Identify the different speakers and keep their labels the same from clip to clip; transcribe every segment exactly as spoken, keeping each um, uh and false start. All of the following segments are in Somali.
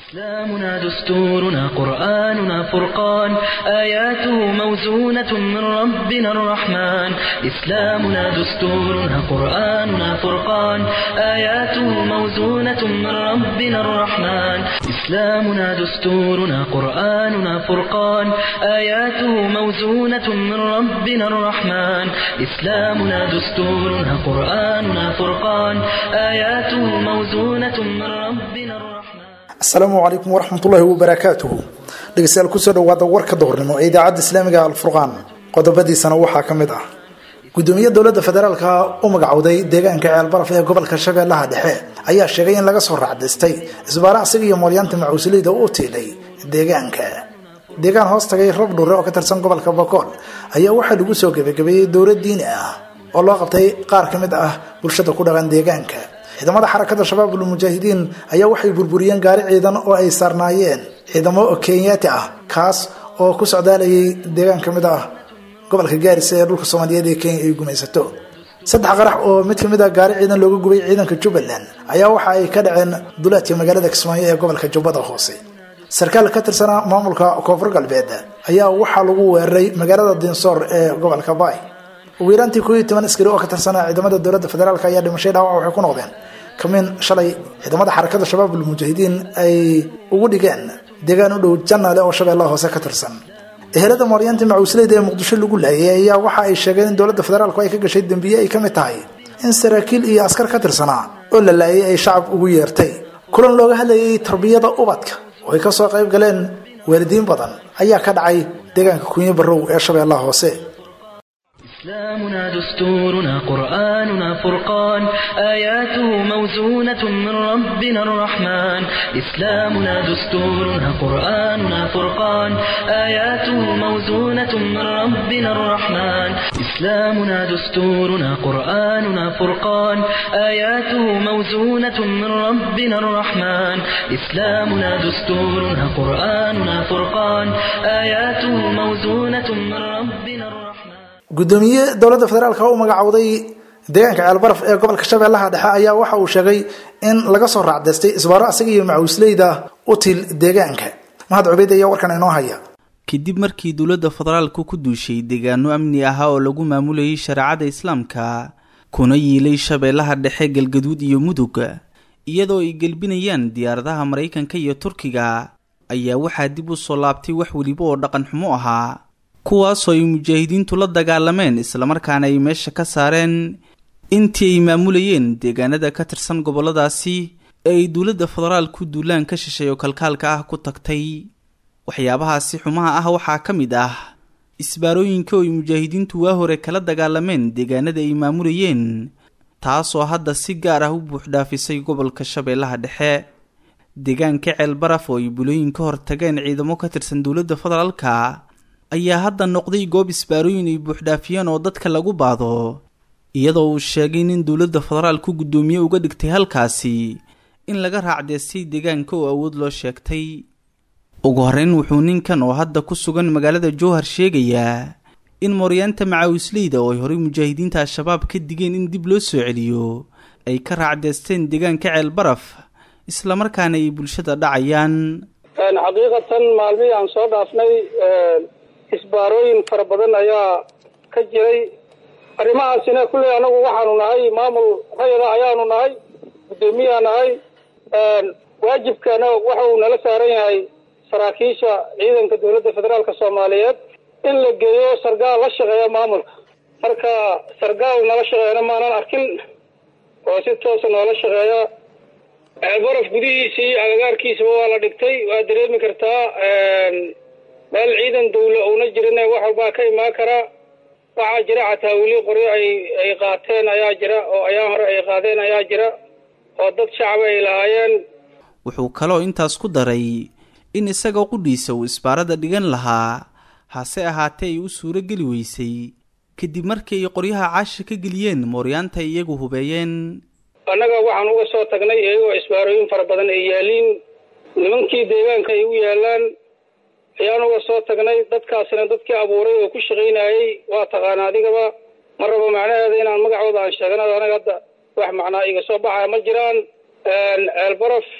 Speaker 1: إسلامنا دستورنا قرآننا فرقان آياته موزونة من ربنا الرحمن إسلامنا دستورنا قرآننا فرقان آياته موزونة من ربنا الرحمن إسلامنا دستورنا قرآننا فرقان آياته موزونة من ربنا الرحمن إسلامنا دستورنا قرآننا فرقان آياته موزونة من ربنا الرحمن
Speaker 2: السلام عليكم ورحمة الله وبركاته dhegeystayaal ku soo dhawaada warka doornimo ee idaacadda Islaamiga Al-Furqaan qodobadiisana waxaa kamid ah gudoomiyaha dawladda federaalka oo magacawday deegaanka Ceelbaraf ee gobolka Shabeellaha Dhexe ayaa sheegay in laga soo raacdaystay isbaara asiga iyo moolyaanta macuusleyda oo teelay deegaanka deegaan hoos tagay rab dhur oo ka tirsan gobolka Bakool ayaa waxa lagu soo gabagabeeyay dowlad diini ah oo loo qabtay qaar kamid ah bulshada ku dhaqan deegaanka ciidamada xarakada shabaabul mujaahidiin ayaa waxay burburiyeen gaari ciidan oo ay saarnaayeen ciidamo Kenyaati ah kaas oo ku socdaalayay deegaan kamid ah gobolka Gaarisa ee dhulka Soomaaliyeed ee Kenya ay gumaysato saddex qarax oo mid kamid ah gaari ciidan looga gubay ciidanka Jubbaland ayaa waxa ay ka dhaceen duleedka magaalada Kismaayo ee gobolka Jubbada Hoose sarkaal ka tirsan maamulka Koonfur Galbeed ayaa waxa lagu weeraray magaalada Dinsoor ee gobolka Baay ويرانتي كوي تمن اسكري oo ka tirsan ciidamada dawladda federaalka ayaa dhimashay dhaawac waxay ku noqdeen kamin shalay ciidamada xarakada shabaabul mujaahidiin ay ugu dhigeen deegaan u dhow Janaale oo Shabeellaha Hoose ka tirsan ehelada mooryaanta macuusleyda ee Muqdisho lagu laayay ayaa waxa ay sheegeen in dawladda federaalku ay ka gashay dambiye ay kamid tahay in saraakiil iyo askar ka tirsanaa oo la laayay ay shacab ugu yeertay kulan looga hadlayay tarbiyada ubadka oo ay ka soo qayb galeen waalidiin badan ayaa ka dhacay deegaanka Kunya Barrow ee Shabeellaha Hoose
Speaker 1: إسلامنا دستورنا قرآننا فرقان آياته موزونة من ربنا الرحمن إسلامنا دستورنا قرآننا فرقان آياته موزونة من ربنا الرحمن إسلامنا دستورنا قرآننا فرقان آياته موزونة من ربنا الرحمن إسلامنا دستورنا قرآننا فرقان آياته موزونة من ربنا الرحمن gudoomiye dawladda federaalka oo magacawday deegaanka Ceelbaraf ee gobolka Shabeellaha Dhexe ayaa waxa uu sheegay in laga soo raacdaystay isbaaro asiga iyo macuusleyda u til deegaanka mahad cubeyd ayaa warkan inoo haya
Speaker 3: kadib markii dawladda federaalku ku duushay deegaano amni ah oo lagu maamulayay shariicada islaamka kuna yiilay Shabeellaha Dhexe galgaduud iyo mudug iyadoo ay galbinayaan diyaaradaha Mareykanka iyo Turkiga ayaa waxa dib u soo laabtay wax waliba oo dhaqan xumo ahaa kuwaas oo ay mujaahidiintu la dagaalameen isla markaana ay meesha ka saareen intii ay maamulayeen deegaanada ka tirsan goboladaasi ee ay dawladda federaalku duulaan ka shishay oo kalkaalka ah ku tagtay waxyaabahaasi xumaha ah waxaa ka mid ah isbaarooyinka oo ay mujaahidiintu waa hore kala dagaalameen deegaanada ay maamulayeen taasoo hadda si gaar ah u buuxdhaafisay gobolka Shabeellaha Dhexe deegaanka Ceelbaraf oo ay bulooyin ka hor tageen ciidamo ka tirsan dawladda federaalka ayaa hadda noqday goob isbaarooyin ay buuxdhaafiyeen oo dadka lagu baado iyadoo uu sheegay in dawladda federaalku gudoomiye uga dhigtay halkaasi in laga raacdeystay deegaanka oo awood loo sheegtay ugu horeyn wuxuu ninkan oo hadda ku sugan magaalada Jowhar sheegayaa in mooryaanta macawisleyda oo ay hore mujaahidiinta shabaab ka digeen in dib loo soo celiyo ay ka raacdeysteen deegaanka Ceelbaraf isla markaana ay bulshada dhacayaan
Speaker 4: xaqiiqatan maalmihii aan soo dhaafnay isbaarooyin fara badan ayaa ka jiray arrimahaasina kulli anagu waxaanu nahay maamul rayada ayaanu nahay gudoomiyaha nahay waajibkana waxa uu nala saaran yahay saraakiisha ciidanka dawladda federaalka Soomaaliyeed in la geeyo sargaal la shaqeeya maamulka marka sargaal nala shaqeeyana maanan arkin oo si toos ah nala shaqeeya Ceelbaraf gudihiisii agagaarkiisa waa la dhigtay waa dareemi kartaa meel ciidan dawla oo na jirina wax walba ka imaan kara waxa jira cataawili qori ay ay qaateen ayaa jira oo ayaa hore ay qaadeen ayaa jira oo dad shacab ay lahaayeen
Speaker 3: wuxuu kaloo intaas ku daray in isaga qudhiisa uu isbaarada dhigan lahaa hase ahaatee ay u suuro geli weysay kadib markii ay qoryaha caash ka geliyeen mooryaanta iyagu hubeeyeen
Speaker 4: anaga waxaan uga soo tagnay iyagoo isbaarooyin fara badan ay yaaliin nimankii deegaanka ay u yaalaan ayaan uga soo tagnay dadkaasina dadkii abuuray oo ku shaqeynayay waa taqaan adigaba maraba macnaheeda inaan magacooda aan sheeganayo anaga hadda wax macnaa iga soo baxaya ma jiraan Ceelbaraf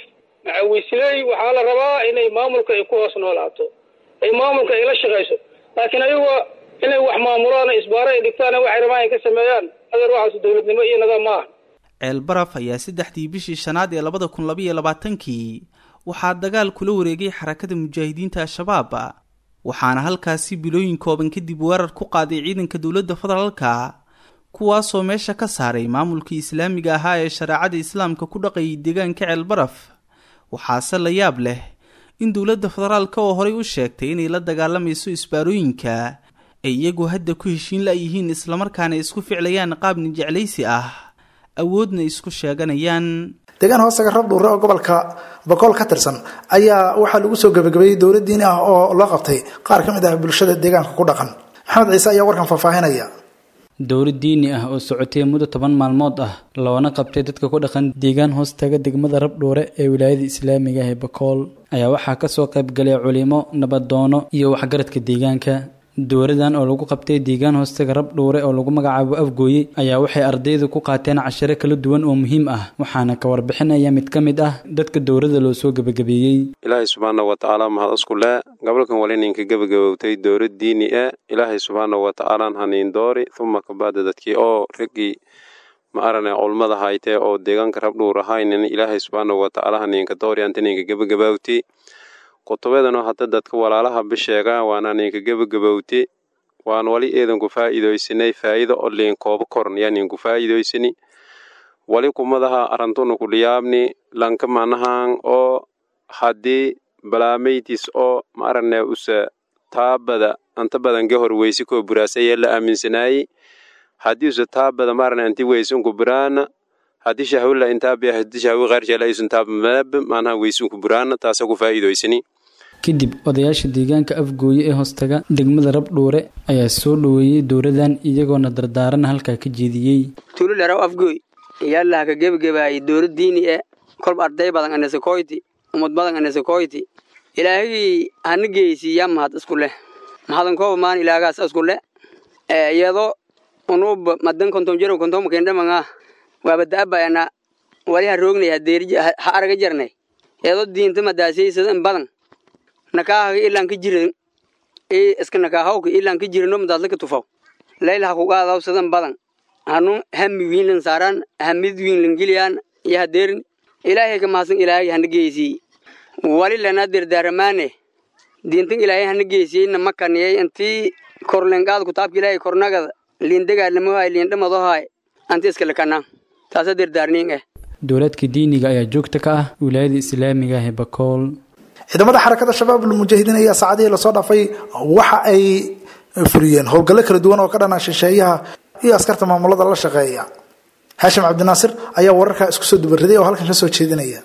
Speaker 4: macawisley waxaa la rabaa inay maamulka ay ku hoos noolaato ay maamulka ay la shaqayso laakiin ayagu inay wax maamulaan isbaaro ay dhigtaan waxay rabaan ay ka sameeyaan adeer waxaas dowladnimo iyo nidaam ma aha
Speaker 3: ceelbaraf ayaa saddexdii bishii shanaad ee labada kun laba iyo labaatankii waxaa dagaal kula wareegay xarakada mujaahidiinta al-shabaab waxaana halkaasi bilooyin kooban kadib weerar ku qaaday ciidanka dowladda federaalka kuwaasoo meesha ka saaray maamulkii islaamiga ahaa ee shareecada islaamka ku dhaqayay deegaanka ceelbaraf waxaase la yaab leh in dowladda federaalka oo horay u sheegtay inay la dagaalamayso isbaarooyinka ay iyagu hadda ku heshiin la-yihiin islamarkaana isku ficlayaan qaab ninjeclaysi ah awoodna isku sheeganayaan
Speaker 2: deegaan hoostaga rabdhuure oo gobolka boqol ka tirsan ayaa waxaa lagu soo gabagabeeyey dowlad diini ah oo loo qabtay qaar ka mid ah bulshada deegaanka ku dhaqan maxamed ciise ayaa warkan faahfaahinaya
Speaker 5: dowlad diini ah oo socotay muddo toban maalmood ah loona qabtay dadka ku dhaqan deegaan hoostaga degmada rabdhuure ee wilaayada islaamiga ah ee boqol ayaa waxaa kasoo qayb galay culimo nabadoono iyo waxgaradka deegaanka dowladan oo lagu qabtay deegaan hoostaga rabdhuure oo lagu magacaabo afgooye ayaa waxay ardaydu ku qaateen cashare kala duwan oo muhiim ah waxaana ka warbixinaya mid ka mid ah dadka dowladda loo soo gabagabeeyey
Speaker 6: ilaahay subxaanahu watacaala mahad isku leh gobolkan wali ninka gabagabowtay dowlad diini ah ilaahay subxaanahu watacaala haniin doori uma kabacda dadkii oo ragii ma arane culmada haytee oo deegaanka rabdhuure ahaynin ilaahay subxaanahu watacaala haniinka doori anta ninka gabagabowtay kutubadana hadda dadka walaalaha bisheegaan waana ninka gabagabowti waan wali eedanku faa'iidaysanay faa'iido oo leen koob korn yani ku faa'iidaysani wali kumadaha arantuna ku liyaabni lanka manahan oo hadii balaamaytis oo maarane usa taabada anta badan ga horweysi ko buraasay la aaminsanay hadii usa taabada maarane anti weysun ku buraana hadii shahawla inta bi hadii shahawi qaar jela isun taab mab manaha weysun ku buraana taas ku faa'iidaysani
Speaker 5: kadib odayaasha deegaanka afgooye ee hoostaga degmada rabdhuure ayaa soo dhaweeyay dowladan iyagoona dardaaran halkaa ka jeediyey
Speaker 7: tuulularaw afgooy yalla ka gebagabaay dowlad diini ee kolba arday badan anase koyti umad badan anase koyti ilaahi hanigeysi yamad isku leh mahadan koob maan ilaagaas isku leh ee iyadoo unub madan konton jiro konton keendamanga waa badaabayna wali ha roognay hadeerji ha araga jarnay iyadoo diinta madaasaysan badan nakaaga ilaan ka jirin ee iska nakaahawka ilaan ka jirino madaadla ka tufaw laylaha ku qaadaw sadan badan hanu hammi wiilan saaran hamid wiilan giliyaan ya hadeerin ilaahay ka maasan ilaahay hanigeysi wali lana dirdaramaane diintan ilaahay hanigeysi namakaniyay intii korlengaad ku taabki ilaahay kornagada liindaga lama hay liindhamado hay antii iska lakana taas dirdarniin ah
Speaker 5: dowladka diiniga ayaa joogta ka ah wilaayada islaamiga ah ee Bakool
Speaker 2: ciidamada xarakada shabaabul mujaahidiin ayaa saacadii la soo dhaafay waxa ay fuliyeen howlgalo kala duwan oo ka dhanaa shisheeyaha iyo askarta maamulada la shaqeeya Hashim Cabdinaasir ayaa wararka isku soo dubariday oo halkan ka soo jeedinaya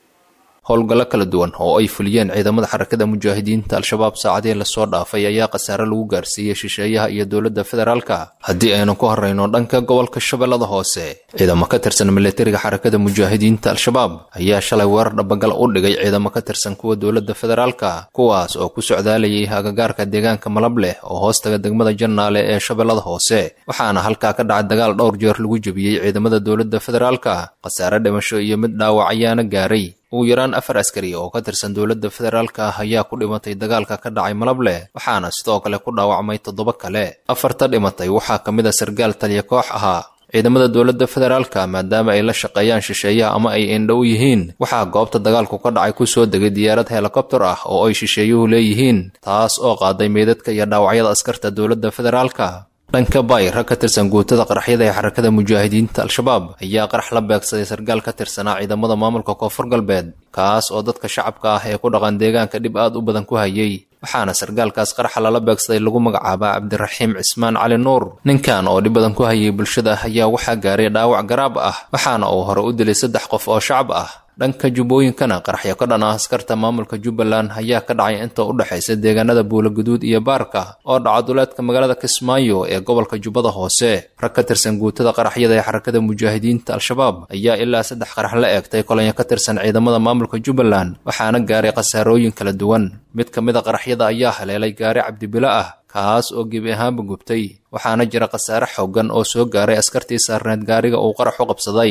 Speaker 8: howlgalo kala duwan oo ay fuliyeen ciidamada xarakada mujaahidiinta al-shabaab saacadii la soo dhaafay ayaa qasaare lagu gaarsiiyay shisheeyaha iyo dowladda federaalka haddii aynu ku horeyno dhanka gobolka shabeellada hoose ciidamo ka tirsan militariga xarakada mujaahidiinta al-shabaab ayaa shalay weerar dhabagal u dhigay ciidamo ka tirsan kuwa dowladda federaalka kuwaas oo ku socdaalayay agagaarka deegaanka Malableh oo hoostaga degmada Jannaale ee shabeellada hoose waxaana halkaa ka dhacay dagaal dhowr jeer lagu jabiyay ciidamada dowladda federaalka qasaare dhimasho iyo mid dhaawac ayaana gaaray ugu yaraan afar askari oo ka tirsan dowladda federaalka ayaa ku dhimatay dagaalka ka dhacay Malableh waxaana sidoo kale ku dhaawacmay toddoba kale afarta dhimatay waxaa ka mid ah sargaal taliya koox ahaa ciidamada dowladda federaalka maadaama ay la shaqeeyaan shisheeyaha ama ay indhow yihiin waxaa goobta dagaalku ka dhacay ku soo degay diyaarad helikobtar ah oo ay shisheeyuhu leeyihiin taas oo qaaday meedadka iyo dhaawacyada askarta dowladda federaalka dhanka bay rag ka tirsan guutada qaraxyada ee xarakada mujaahidiinta al-shabaab ayaa qarax la beegsaday sargaal ka tirsanaa ciidamada maamulka koonfur galbeed kaas oo dadka shacabka ah ee ku dhaqan deegaanka dhib aad u badan ku hayay waxaana sargaalkaas qaraxa lala beegsaday lagu magacaabaa Cabdiraxiim Cismaan Cali Nuur ninkan oo dhib badan ku hayay bulshada ayaa waxaa gaaray dhaawac garaab ah waxaana uu hore u dilay saddex qof oo shacab ah dhanka jubbooyinkana qaraxyo ka dhan ah askarta maamulka Jubbaland ayaa ka dhacay inta u dhaxaysa deegaanada Buulaguduud iyo Baarka oo dhaca duleedka magaalada Kismaayo ee gobolka Jubbada Hoose rag ka tirsan guutada qaraxyada ee xarakada mujaahidiinta al-shabaab ayaa ilaa saddex qarax la eegtay kolonyo ka tirsan ciidamada maamulka Jubbaland waxaana gaaray qasaarooyin kala duwan mid ka mid ah qaraxyada ayaa haleelay gaari cabdibila ah kaas oo gebi ahaanba gubtay waxaana jira qasaare xooggan oo soo gaaray askartii saarneed gaariga uu qarax u qabsaday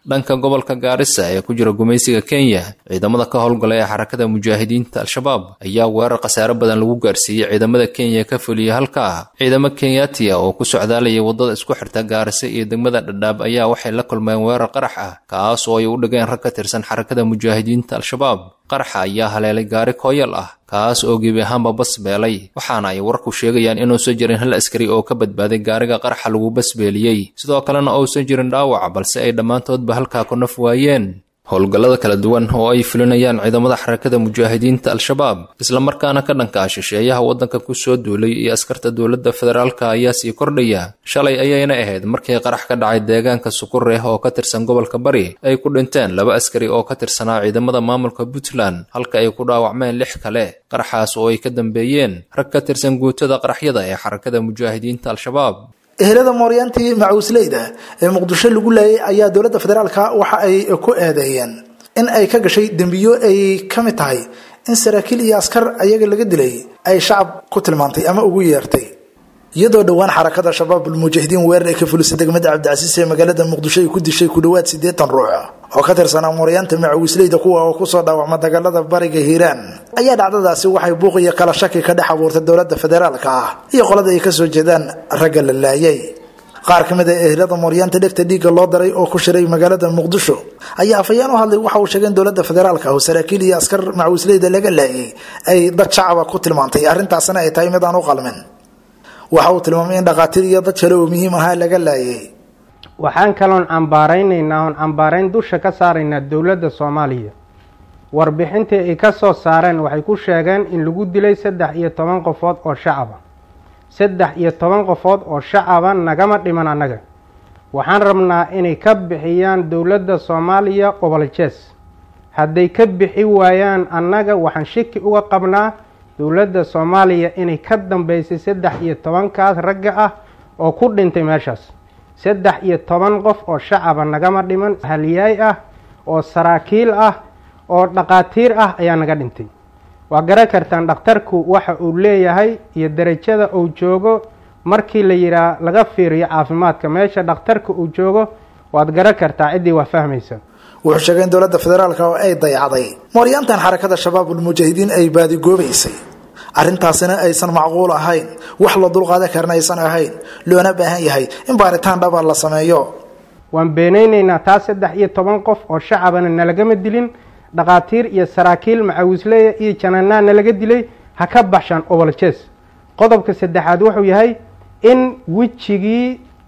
Speaker 8: dhanka gobolka gaarisa ee ku jira gumaysiga kenya ciidamada ka howlgala ee xarakada mujaahidiinta al-shabaab ayaa weerar khasaare badan lagu gaarsiiyey ciidamada kenya ka fuliyay halkaa ciidamo kenyaatiya oo ku socdaalaya waddada isku xirta gaarisa iyo degmada dhadhaab ayaa waxay la kulmeen weerar qarax ah kaas oo ay u dhigeen rag ka tirsan xarakada mujaahidiinta al-shabaab qaraxa ayaa haleelay gaari kooyal ah kaas oo gebi ahaanba basbeelay waxaana ay warku sheegayaan inuusan jirin hal askari oo ka badbaaday gaariga qaraxa lagu basbeeliyey sidoo kalena uusan jirin dhaawac balse ay dhammaantoodba halkaa ku naf waayeen howlgallada kala duwan oo ay fulinayaan ciidamada xarakada mujaahidiinta al-shabaab islamarkaana ka dhankaa shisheeyaha waddanka ku soo duulay iyo askarta dowladda federaalka ayaa sii kordhaya shalay ayayna ahayd markii qarax ka dhacay deegaanka sukureh oo ka tirsan gobolka bari ay ku dhinteen laba askari oo ka tirsanaa ciidamada maamulka puntland halka ay ku dhaawacmeen lix kale qaraxaas oo ay ka dambeeyeen rag ka tirsan guutada qaraxyada ee xarakada mujaahidiinta al-shabaab
Speaker 2: ehelada mooryaantii macuusleyda ee muqdisho lagu laayay ayaa dowladda federaalka waxa ay ku eedeeyeen in ay ka gashay dembiyo ay ka mid tahay in saraakiil iyo askar ayaga laga dilay ay shacab ku tilmaantay ama ugu yeertay iyadoo dhowaan xarakada shabaabul mujaahidiin weerar ay ka fulisay degmada cabdicasiis ee magaalada muqdisho ay ku dishay ku dhowaad siddeetan ruux oo ka tirsanaa mooryaanta macuusleyda kuwa oo kusoo dhaawacma dagaalada bariga hiiraan ayaa dhacdadaasi waxay buuq iyo kala shaki ka dhex abuurtay dowladda federaalka ah iyo qolada ay kasoo jeedaan ragga la laayay qaar ka mid a ehelada mooryaanta dhegta dhiigga loo daray oo ku shiray magaalada muqdisho ayaa afayeen u hadlay waxa uu sheegay in dowladda federaalka oo saraakiil iyo askar macuusleyda laga laayay ay dad shacaba ku tilmaantay arrintaasina ay tahay mid aan u qalmin waxa uu tilmaamay in dhaqaatiir iyo dad kale oo muhiim ahaa laga laayay
Speaker 9: waxaan kaloon cambaaraynaynaa oon cambaarayn dusha ka saaraynaa dowladda soomaaliya warbixintii ay ka soo saareen waxay ku sheegeen in lagu dilay saddex iyo toban qofood oo shacaba saddex iyo toban qofood oo shacaba nagama dhiman annaga waxaan rabnaa inay ka bixiyaan dowladda soomaaliya oboljees hadday ka bixi waayaan annaga waxaan shiki uga qabnaa dowladda soomaaliya inay ka dambeysay saddex iyo tobankaas ragga ah oo ku dhintay meeshaas saddex iyo toban qof oo shacaba nagama dhiman haliyaay ah oo saraakiil ah oo dhaqaatiir ah ayaa naga dhintay waa garan kartaan dhakhtarku waxa uu leeyahay iyo darajada uu joogo markii la yidhaah laga fiiriyo caafimaadka meesha dhakhtarka uu joogo waad garan kartaa ciddii waa fahmaysa
Speaker 2: wuxuu sheegay in dowladda federaalka oo ay dayacday mooryaantan xarakada shabaabul mujaahidiin ay baadigoobaysay arrintaasina aysan macquul ahayn wax la dulqaadan karna aysan ahayn loona baahan yahay in baaritaan dhaba la sameeyo
Speaker 9: waan beenaynaynaa taas saddex iyo toban qof oo shacabana nalagama dilin dhaqaatiir iyo saraakiil macawisleya iyo jananaa nalaga dilay ha ka baxshaan oboljees qodobka saddexaad wuxuu yahay in wejigii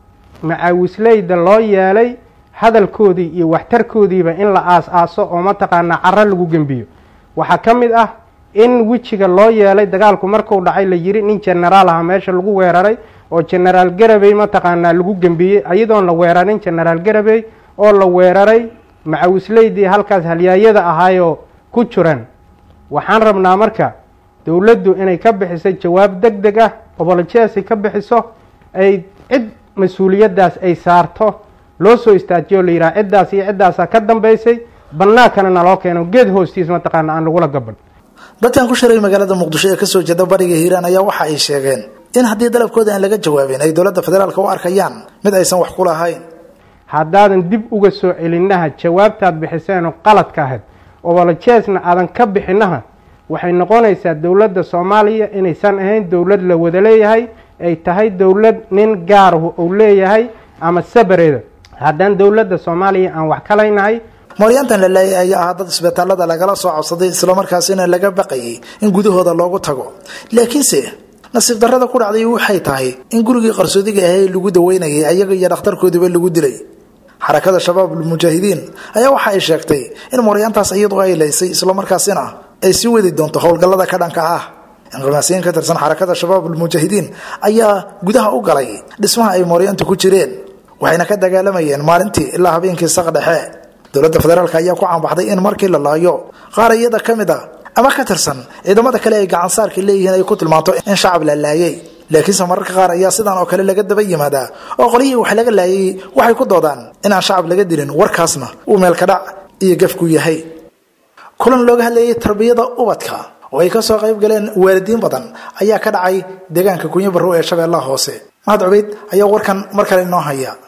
Speaker 9: macawisleyda loo yeelay hadalkoodii iyo waxtarkoodiiba in la aas-aaso oo mataqaanaa caro lagu gembiyo waxaa ka mid ah in wejiga loo yeelay dagaalku markuu dhacay la yiri nin genaraal aha meesha lagu weeraray oo genaraal garabey mataqaanaa lagu gembiyey iyadoon la weerarin genaraal garabey oo la weeraray macawisleydii halkaas halyaayada ahaayoo ku jiran waxaan rabnaa marka dowladdu inay ka bixiso jawaab deg deg ah oboljeesi ka bixiso ay cid mas-uuliyaddaas ay saarto loo soo istaajiyo la yidhaha ciddaas iyo ciddaasaa ka dambaysay bannaankana naloo keeno geed hoostiis mataqaana aan lagula gaban
Speaker 2: dadkan ku shiray magaalada muqdisho ee kasoo jeeda bariga hiiraan ayaa waxa ay sheegeen in haddii dalabkooda aan laga jawaabin ay dowladda federaalka u arkayaan mid aysan wax ku lahayn
Speaker 9: haddaadan dib uga soo celinaha jawaabtaad bixiseenoo qaladka ahayd oboljeesna aadan ka bixinaha waxay noqonaysaa dowladda soomaaliya inaysan ahayn dowlad la wada leeyahay ay tahay dowlad nin gaarahu uu leeyahay ama sabareeda haddaan dowladda soomaaliya aan wax kalaynahay
Speaker 2: mooryaantan la laayay ayaa ahaa dad isbitaalada lagala soo codsaday islamarkaasina laga baqayay in gudahooda loogu tago laakiinse nasiib darrada ku dhacday waxay tahay in gurigii qarsoodiga ahay lagu daweynayay ayaga iyo dhakhtarkoodiiba lagu dilay xarakada shabaabul mujaahidiin ayaa waxa ay sheegtay in mooryaantaas iyadu ay laysay islamarkaasina ay sii wadi doonto howlgallada ka dhanka ah inqimaasiyiin ka tirsan xarakada shabaabul mujaahidiin ayaa gudaha u galay dhismaha ay mooryaantu ku jireen waxayna ka dagaalamayeen maalintii ilaa habeenkii saq dhexe dowladda federaalka ayaa ku caanbaxday in markii la laayo qaar iyada ka mid a ama ka tirsan ciidamada kale ay gacansaarka leeyihiin ay ku tilmaanto in shacab la laayay laakiinse mararka qaar ayaa sidaan oo kale laga daba yimaadaa oo qolyihii wax laga laayay waxay ku doodaan inaan shacab laga dilin warkaasna uu meelkadhac iyo gafku yahay kulan looga hadlayay tarbiyada ubadka oo ay ka soo qayb galeen waalidiin badan ayaa ka dhacay deegaanka kunyo barrow ee shabeellaha hoose mahad cubeyd ayaa warkan mar kale inoo haya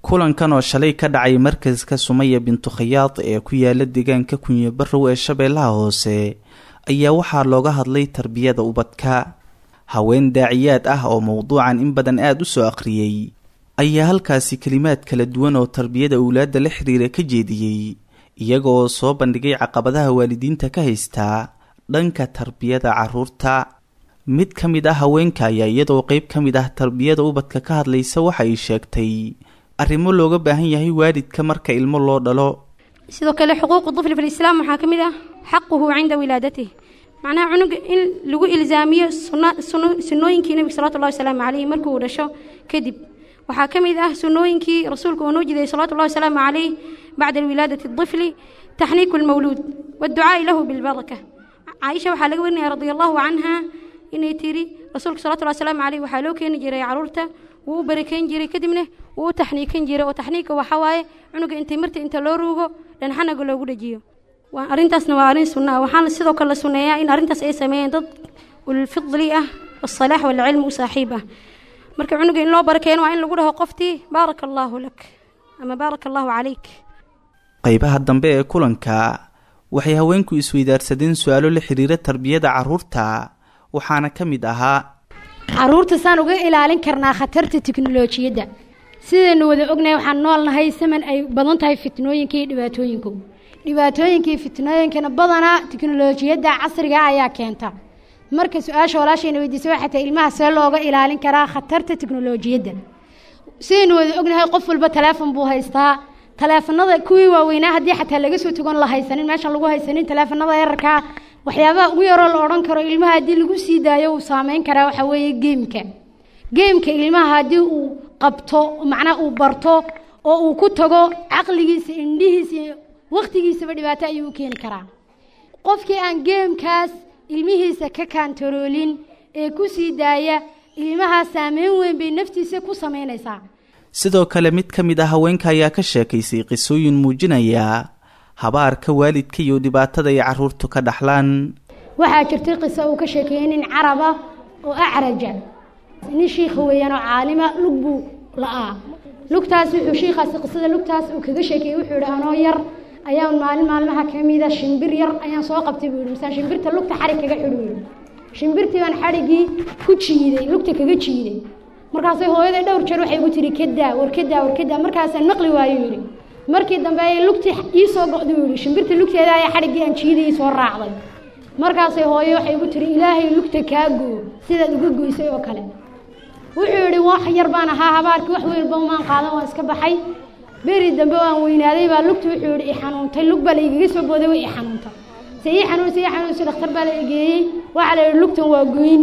Speaker 3: kulankan oo shalay ka dhacay markaska Sumaya bintu Khayaad ee ku yaala deegaanka Kunyo Barrow ee Shabeellaha Hoose ayaa waxaa looga hadlay tarbiyada ubadka. haween daaciyaad ah oo mowduucan in badan aad u soo aqriyay ayaa halkaasi kalimaad kala duwan oo tarbiyada awlaadda la xiriira ka jeediyey iyagoo soo bandhigay caqabadaha waalidiinta ka haysta dhanka tarbiyada carruurta. mid ka mid ah haweenka ayaa iyadoo qayb ka mid ah tarbiyada ubadka ka hadlaysa waxa ay sheegtay arrimo looga baahan yahay waalidka marka ilmo loo dhalo.
Speaker 10: sidoo kale xuquuqda طفل في الإسلام waxaa ka mid ah xaquhu cinda wilaadatihi macnaha cunuga in lagu ilzaamiyo sunnooyinkii nabiga sallallahu alayhi wasallam calayhi markuu uu dhasho kadib waxaa ka mid ah sunnooyinkii rasuulku uu noo jiday sallallahu alayhi wasallam calayhi bacda wilaadati الطفل تحنيك المولود والدعاء له بالبركة. عائشة waxaa laga warinaya radiyallahu anha inay tiri rasuulku sallallahu alayhi wasallam calayhi waxaa loo keeni jiray carruurta wuu barakeyn jiray kadibna wuu taxniikan jiray oo taxniika waxa waaye cunuga intay marta inta loo ruugo dhanxanaga loogu dhajiyo. waa arintaasna waa arin sunna waxaan sidoo kale sunneeyaa in arintaas ay sameeyeen dad ul fidli ah والصلاح والعلم وصاحبه. marka cunuga in loo barakeeyo waa in lagu dhaho qoftii barakallahu lak ama barakallahu alayk.
Speaker 3: qaybaha dambe ee kulanka waxay haweenku isweydaarsadeen su'aalo la xiriira tarbiyada carruurta waxaana ka mid ahaa
Speaker 11: carruurta saan uga ilaalin karnaa khatarta tiknoolajiyada. sidaynu wada ognahay waxaan noolnahay zaman ay badan tahay fitnooyinka iyo dhibaatooyinku dhibaatooyinka iyo fitnooyinkana badanaa tiknoolajiyada casriga ayaa keenta. marka su-aasha walaashayna weydiisay waxay tahay ilmaha see looga ilaalin karaa khatarta tiknoolajiyada. sidaynu wada ognahay qof walba teleefon buu haystaa. teleefanada kuwii waaweynaa haddii xataa laga soo tagon la haysanin meeshan lagu haysanin teleefanada yararka waxyaabaha ugu yaroo la odhan karo ilmaha haddii lagu sii daayo uu saameyn karaa waxa weeye geemka geemka ilmaha haddii uu qabto macnaha uu barto oo uu ku tago caqligiisa indhihiisa waqtigiisaba dhibaato ayuu u keeni karaa. qofkii aan geemkaas ilmihiisa ka kaantaroolin ee ku sii daaya ilmaha saameyn weyn bay naftiisa ku sameynaysaa.
Speaker 3: sidoo kale mid ka mid ah haweenka ayaa ka sheekaysay qisooyin muujinaya habaarka waalidka iyo dhibaatada ay carruurtu ka dhaxlaan.
Speaker 11: waxaa jirtay qiso uu ka sheekeeyay nin caraba oo acraja nin shiikh weeyaan oo caalima lug buu la'aa. lugtaas wuxuu shiikhaasi qisada lugtaas uu kaga sheekeeyay wuxuu yidhi anoo yar ayaan maalin maalmaha ka mida shimbir yar ayaan soo qabtay buu yidhi misaan shimbirta lugta xarig kaga xidhi buu yidhi shimbirtii baan xarigii ku jiiday lugta kaga jiiday. markaasay hooyada dhowr jeer waxay ugu tiri kadaa war kadaa war kadaa markaasaan maqli waayo yidhi. markii dambe ay lugtii ii soo go'day yidhi shimbirta lugteeda ayaa xariggii aan jiiday soo raacday. markaasay hooyo waxay ugu tiri ilaahay lugta kaa goo sidaad uga goysay oo kale. wuxuu yidhi wax yar baan ahaa habaarkii wax weelba umaan qaadan waan iska baxay. beri dambe waan weynaaday baa lugta wuxuu yidhi i xanuuntay lug baa la igaga soo booday way i xanuuntay. se ii xanuunsay ii xanuunsay dhakhtar baa la igeeyey waxaa la yidhi lugtan waa gooyin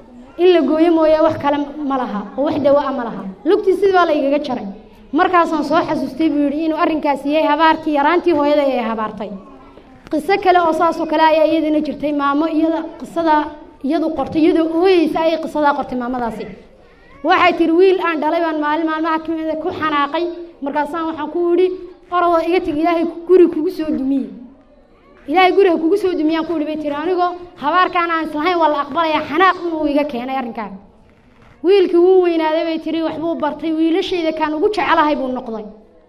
Speaker 11: in la gooyo mooyaa wax kale ma laha oo wax dawaa ma laha. lugtii sidii baa la igaga jaray. markaasaan soo xasuustay buu yidhi inuu arrinkaasi yahay habaarkii yaraantii hooyada ay habaartay. qiso kale oo saas oo kale ayaa iyadana jirtay maamo iyada qisada iyadu qortay iyadoo ooyeysa ay qisadaa qortay maamadaasi. waxay tiri wiil aan dhalay baan maalin maalmaha kamida ku xanaaqay markaasaan waxaan ku yidhi orodoo iga tag ilaahay guri kugu soo dumiyey ilaahay guriga kugu soo dumiyaan ku yidhi bay tiri anigoo habaarkaan aan islahayn waa la aqbalayaa xanaaq inuu iga keenay arrinkaan. wiilkii wuu weynaaday bay tiri waxbuu bartay wiilashayda kaan ugu jecelahay buu noqday.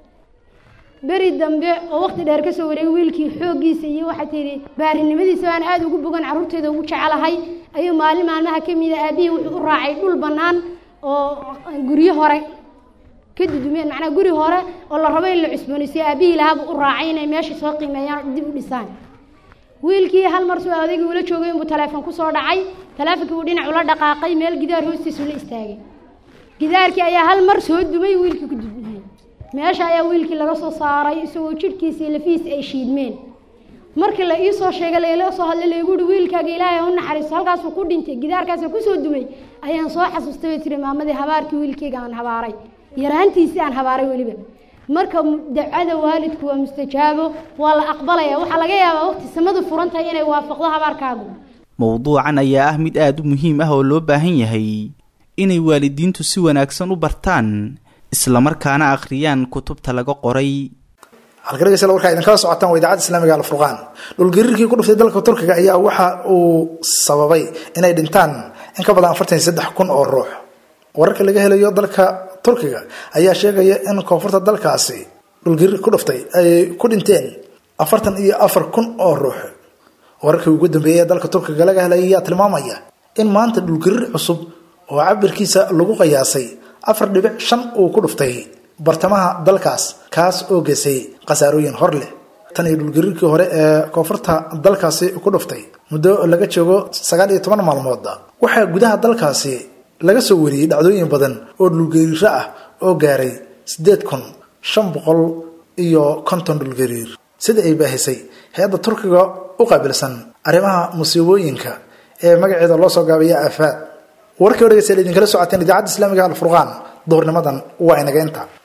Speaker 11: beri dambe oo waqti dheer ka soo wareegay wiilkii xooggiisa iyo waxay tiri baarinimadiisa baan aad ugu bogan carruurteeda ugu jecelahay ayuu maalin maalmaha ka mida aabihii wuxuu u raacay dhul bannaan oo guryo hore ka dudumeen macnaha guri hore oo la rabo in la cusboonaysiyo aabihii lahaabuu u raacay inay meesha soo qiimeeyaan dib u dhisaan. wiilkii hal mar soo adeegii ula joogay inbuu teleefon ku soo dhacay teleefonkii uu dhinac ula dhaqaaqay meel gidaar hoostiisa la istaagay. gidaarkii ayaa hal mar soo dumay wiilkii ku dudumay. meesha ayaa wiilkii laga soo saaray isagoo jidhkiisa iyo lafihiisa ay shiidmeen. markii la ii soo sheegay la ila soo hadlay leegu yidhi wiilkaaga ilaahay u naxariisto halkaasuu ku dhintay gidaarkaasuu ku soo dumay ayaan soo xasuustay bay tiri maamadii habaarkii wiilkayga aan habaaray yaraantiisii aan habaaray weliba. marka dacada waalidku waa mustajaabo waa la aqbalaya waxaa laga yaabaa waqti samadu furan tahay inay waafaqdo habaarkaagu.
Speaker 3: mowduucan ayaa ah mid aad u muhiim ah oo loo baahan yahay inay waalidiintu si wanaagsan u bartaan isla markaana akhriyaan kutubta laga qoray.
Speaker 2: halkaleysla warkaa idin kala socotaan waa idaacadda islaamiga alfurqaan. dhulgariirkii ku dhuftay dalka turkiga ayaa waxa uu sababay inay dhintaan in ka badan afartan iyo saddex kun oo ruux. wararka laga helayo dalka turkiga ayaa sheegaya in koonfurta dalkaasi dhulgariir ku dhuftay ay ku dhinteen afartan iyo afar kun oo ruux wararkii ugu dambeeyay dalka turkiga laga helay ayaa tilmaamaya in maanta dhulgariir cusub oo cabirkiisa lagu qiyaasay afar dhibic shan uu ku dhuftay bartamaha dalkaas kaas oo geysay qasaarooyin hor leh tan iyo dhulgariirkii hore ee koonfurta dalkaasi ku dhuftay muddo laga joogo sagaal iyo toban maalmood waxaa gudaha dalkaasi laga soo wariyay dhacdooyin badan oo dhulgariir ah oo gaaray sideed kun shan boqol iyo konton dhulgariir sida ay baahisay hay'adda turkiga u qaabilsan arrimaha musiibooyinka ee magaceeda loo soo gaabiyo aafaad warkii hore ee idinkala socoteen idaacadda islaamiga al furqaan duhurnimadan waa inaga inta